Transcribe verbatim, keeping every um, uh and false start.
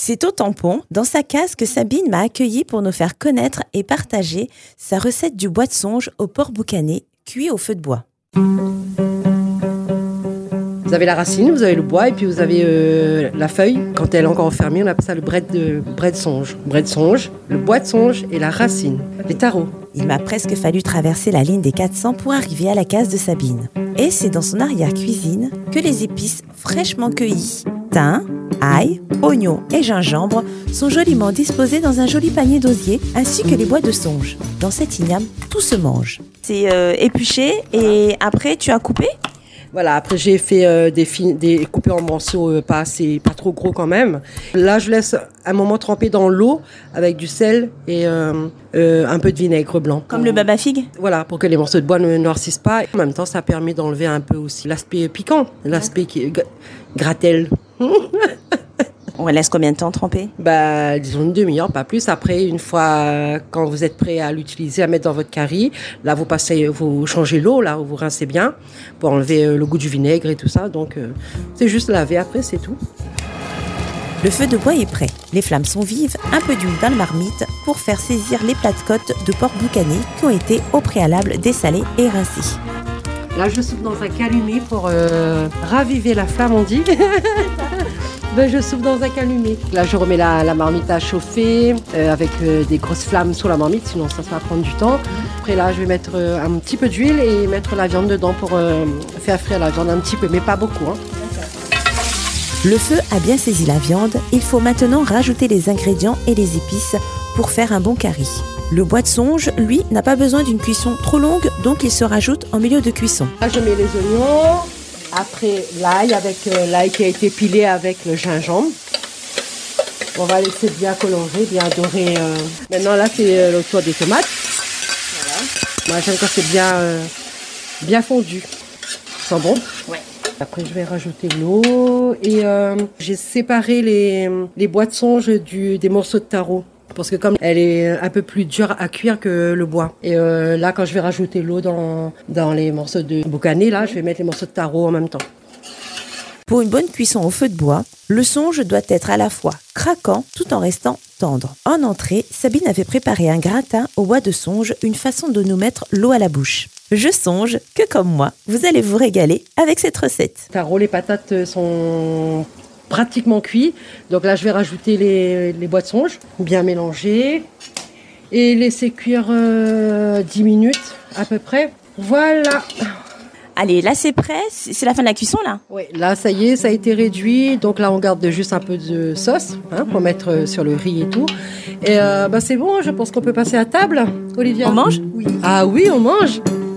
C'est au Tampon, dans sa case, que Sabine m'a accueillie pour nous faire connaître et partager sa recette du bois de songe au porc boucané, cuit au feu de bois. Vous avez la racine, vous avez le bois et puis vous avez euh, la feuille. Quand elle est encore fermée, on appelle ça le bret de, bret de songe. Bret de songe, le bois de songe et la racine, les tarots. Il m'a presque fallu traverser la ligne des quatre cents pour arriver à la case de Sabine. Et c'est dans son arrière-cuisine que les épices fraîchement cueillies, thym, ail, oignon et gingembre, sont joliment disposées dans un joli panier d'osier, ainsi que les bois de songe. Dans cet igname, tout se mange. C'est euh, épluché et après tu as coupé ? Voilà, après j'ai fait euh, des, fi- des coupés en morceaux euh, pas assez, pas trop gros quand même. Là, je laisse un moment tremper dans l'eau avec du sel et euh, euh, un peu de vinaigre blanc. Comme le baba figue ? Voilà, pour que les morceaux de bois ne noircissent pas. En même temps, ça permet d'enlever un peu aussi l'aspect piquant, l'aspect qui g- gratelle. On laisse combien de temps tremper ? Bah, disons une demi-heure, pas plus. Après, une fois, quand vous êtes prêt à l'utiliser, à mettre dans votre curry, là, vous passez, vous changez l'eau, là, vous rincez bien pour enlever euh, le goût du vinaigre et tout ça. Donc, euh, c'est juste laver après, c'est tout. Le feu de bois est prêt. Les flammes sont vives, un peu d'huile dans la marmite pour faire saisir les plats de côte de porc boucané qui ont été au préalable dessalés et rincés. Là, je souffle dans un calumet pour euh, raviver la flamme, on dit. Ben, je souffle dans un calumet. Là, je remets la, la marmite à chauffer euh, avec euh, des grosses flammes sur la marmite, sinon ça, ça va prendre du temps. Après, là, je vais mettre euh, un petit peu d'huile et mettre la viande dedans pour euh, faire frire la viande un petit peu, mais pas beaucoup. Hein. Le feu a bien saisi la viande. Il faut maintenant rajouter les ingrédients et les épices pour faire un bon curry. Le bois de songe, lui, n'a pas besoin d'une cuisson trop longue, donc il se rajoute en milieu de cuisson. Là, je mets les oignons. Après, l'ail, avec euh, l'ail qui a été pilé avec le gingembre. On va laisser bien colorer, bien dorer. Euh. Maintenant, là, c'est euh, le tour des tomates. Voilà. Moi, j'aime quand c'est bien, euh, bien fondu. Ça sent bon ? Ouais. Après, je vais rajouter l'eau. Et euh, j'ai séparé les, les bois de songe du, des morceaux de taro. Parce que comme elle est un peu plus dure à cuire que le bois. Et euh, là, quand je vais rajouter l'eau dans, dans les morceaux de boucané, là, je vais mettre les morceaux de taro en même temps. Pour une bonne cuisson au feu de bois, le songe doit être à la fois craquant tout en restant tendre. En entrée, Sabine avait préparé un gratin au bois de songe, une façon de nous mettre l'eau à la bouche. Je songe que comme moi, vous allez vous régaler avec cette recette. Taro, les patates sont pratiquement cuits. Donc là, je vais rajouter les, les bois de songe, bien mélanger et laisser cuire euh, dix minutes à peu près. Voilà. Allez, là c'est prêt, c'est la fin de la cuisson là ? Oui, là ça y est, ça a été réduit. Donc là, on garde juste un peu de sauce hein, pour mettre sur le riz et tout. Et euh, bah, c'est bon, je pense qu'on peut passer à table, Olivia. On mange ? Oui. Ah oui, on mange.